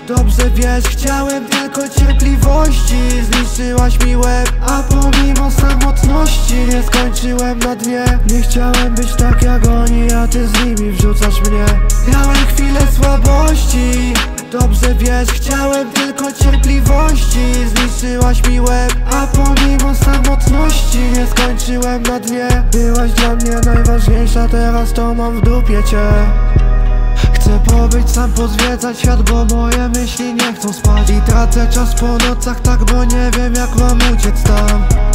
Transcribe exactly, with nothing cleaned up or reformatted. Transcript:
Dobrze wiesz, chciałem tylko cierpliwości. Zniszczyłaś mi łeb, a pomimo samotności nie skończyłem na dnie. Nie chciałem być tak jak oni, a ty z nimi wrzucasz mnie. Miałem chwilę słabości. Dobrze wiesz, chciałem tylko cierpliwości. Zniszczyłaś mi łeb, a pomimo samotności nie skończyłem na dnie. Byłaś dla mnie najważniejsza, teraz to mam w dupie cię. Chcę pobyć sam, pozwiedzać świat, bo moje myśli nie chcą spać. I tracę czas po nocach tak, bo nie wiem jak mam uciec tam.